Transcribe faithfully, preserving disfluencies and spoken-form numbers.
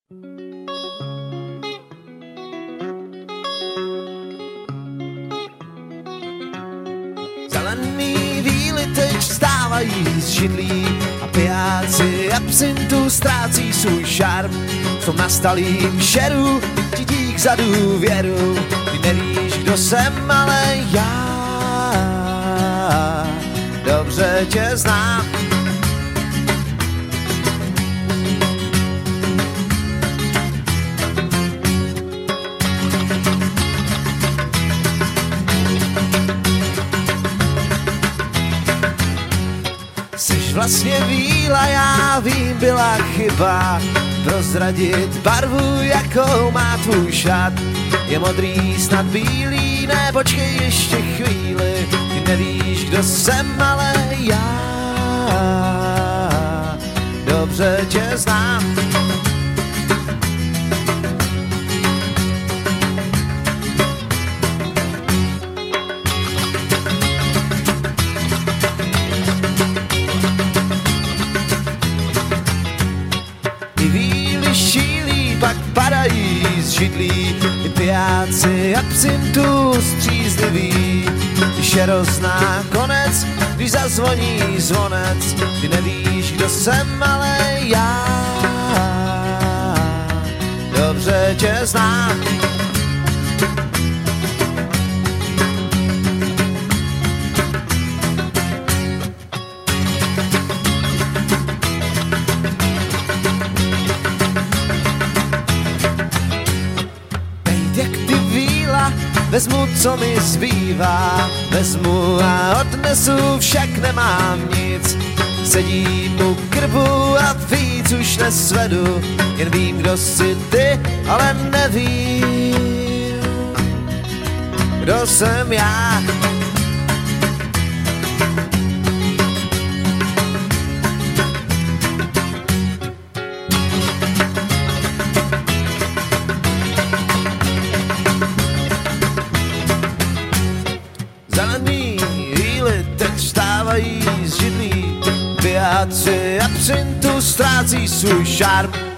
Zelený víly teď vstávají z židlí a pijáci absintu ztrácí svůj šarm. V tom nastalým šeru ti dík za důvěru. Ty nevíš, kdo jsem, ale já dobře tě znám. Jseš vlastně víla, já vím, byla chyba prozradit barvu, jakou má tvůj šat. Je modrý, snad bílý, ne, počkej ještě chvíli. Ty nevíš, kdo jsem, ale já dobře tě znám. Pak padají z židlí i pijáci absintu střízliví. Když je rozná konec, když zazvoní zvonec, ty nevíš, kdo jsem, ale já dobře tě znám. Jak ty víla, vezmu, co mi zbývá, vezmu a odnesu, však nemám nic. Sedím u krbu a víc už nesvedu, jen vím, kdo jsi ty, ale nevím, kdo jsem já. Zelený víly teď vstávají z židlí, pijáci absintu ztrácí svůj šarm.